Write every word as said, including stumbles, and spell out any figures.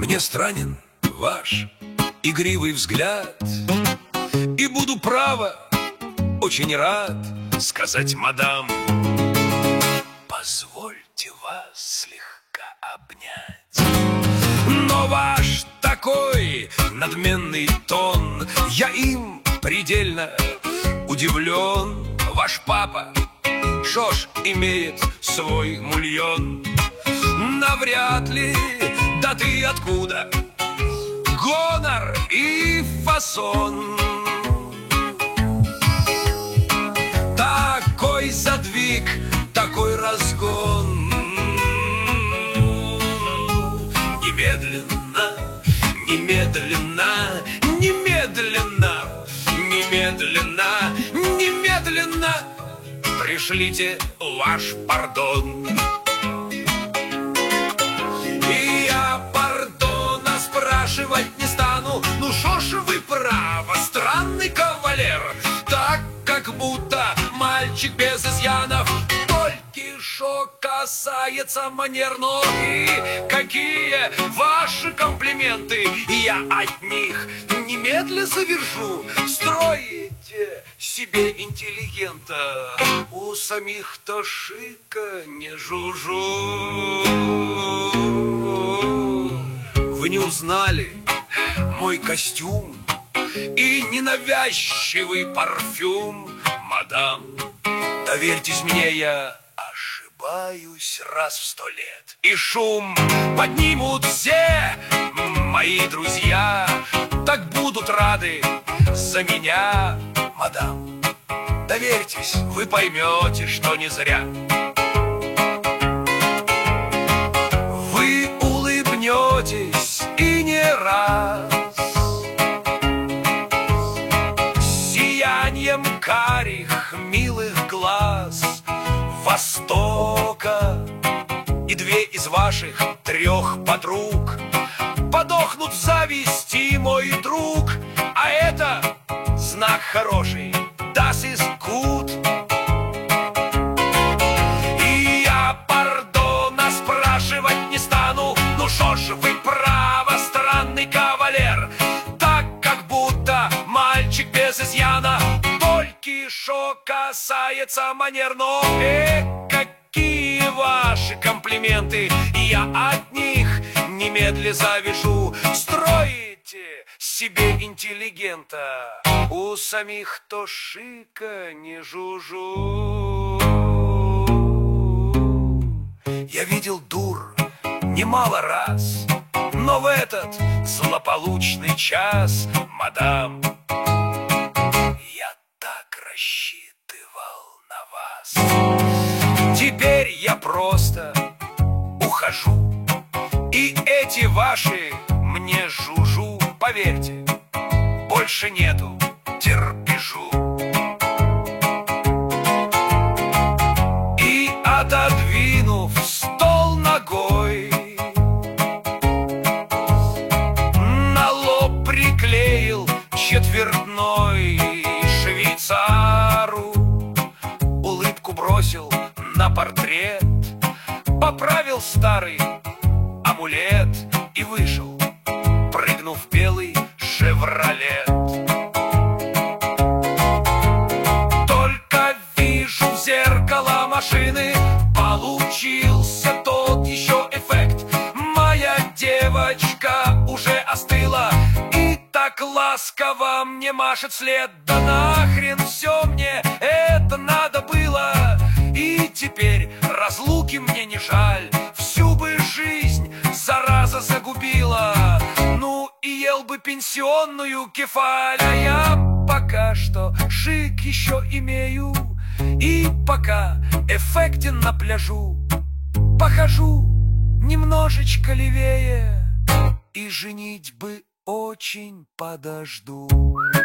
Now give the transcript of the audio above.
Мне странен ваш игривый взгляд, и буду, право, очень рад сказать, мадам, позвольте вас слегка обнять. Но ваш такой надменный тон, я им предельно удивлен. Ваш папа, шо ж, имеет свой мульон. Навряд ли, да ты откуда? Гонор и фасон. Такой задвиг, такой разгон. Немедленно, немедленно, немедленно, немедленно, немедленно пришлите ваш пардон. И я пардона спрашивать не стану. Ну шо ж вы, право, странный кавалер, так как будто мальчик без изъянов. Только шо касается манер, но и какие ваши комплименты, я от них немедля завершу. Строите себе интеллигента, у самих-то шика не жужу. Вы не узнали мой костюм и ненавязчивый парфюм, мадам. Доверьтесь мне, я ошибаюсь раз в сто лет. И шум поднимут все мои друзья, так будут рады за меня, мадам. Доверьтесь, вы поймете, что не зря. Вы улыбнетесь и не раз, сиянием карих милых глаз Востока. И две из ваших трех подруг подохнут в зависти, мой друг. А это знак хороший, das ist gut. И я пардона спрашивать не стану. Ну шо ж вы, право, странный кавалер, так как будто мальчик без изъяна. Только шо касается манер, но э, какие ваши комплименты, я от них немедля завяжу. Строите себе интеллигента, у самих-то шика не жужу. Я видел дур немало раз, но в этот злополучный час, мадам, я так рассчитывал на вас. Теперь я просто ухожу, и эти ваши мне жужу, поверьте, больше нету терпежу. И отодвинув стол ногой, на лоб приклеил четвертной швейцару, улыбку бросил на портрет, поправил старый амулет и вышел, прыгнув в белый шевролет. Только вижу в зеркало машины, получился тот еще эффект. Моя девочка уже остыла и так ласково мне машет вслед. Да нахрен все мне это надо было, и теперь разлуки мне не жаль. Всю бы жизнь зараза загубила, ну и ел бы пенсионную кефаль. А я пока что шик еще имею, и пока эффектен на пляжу, похожу немножечко левее, и женить бы очень подожду.